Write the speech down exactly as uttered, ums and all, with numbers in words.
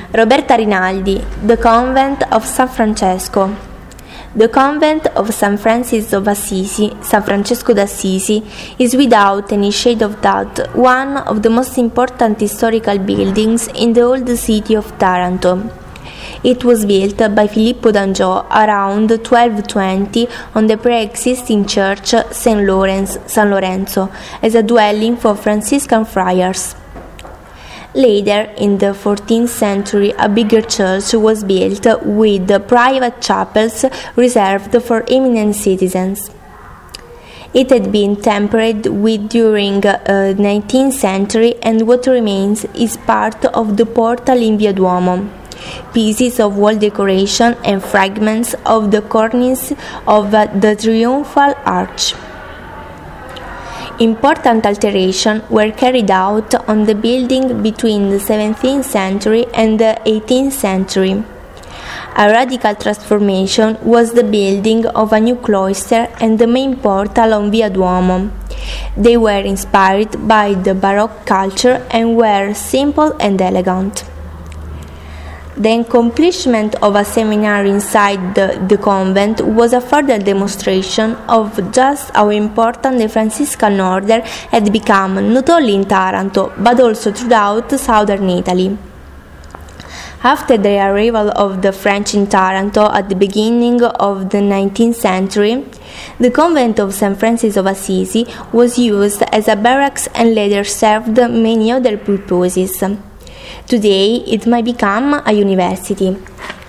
Roberta Rinaldi, The Convent of San Francesco. The Convent of San Francis of Assisi, San Francesco d'Assisi, is without any shade of doubt one of the most important historical buildings in the old city of Taranto. It was built by Filippo d'Angiò around twelve twenty on the pre-existing church Saint Lawrence, San Lorenzo, as a dwelling for Franciscan friars. Later, in the fourteenth century, a bigger church was built with private chapels reserved for eminent citizens. It had been tampered with during the uh, nineteenth century, and what remains is part of the portal in Via Duomo, pieces of wall decoration and fragments of the cornice of uh, the triumphal arch. Important alterations were carried out on the building between the seventeenth century and the eighteenth century. A radical transformation was the building of a new cloister and the main portal on Via Duomo. They were inspired by the Baroque culture and were simple and elegant. The accomplishment of a seminary inside the, the convent was a further demonstration of just how important the Franciscan order had become not only in Taranto but also throughout southern Italy. After the arrival of the French in Taranto at the beginning of the nineteenth century, the convent of Saint Francis of Assisi was used as a barracks and later served many other purposes. Today it might become a university.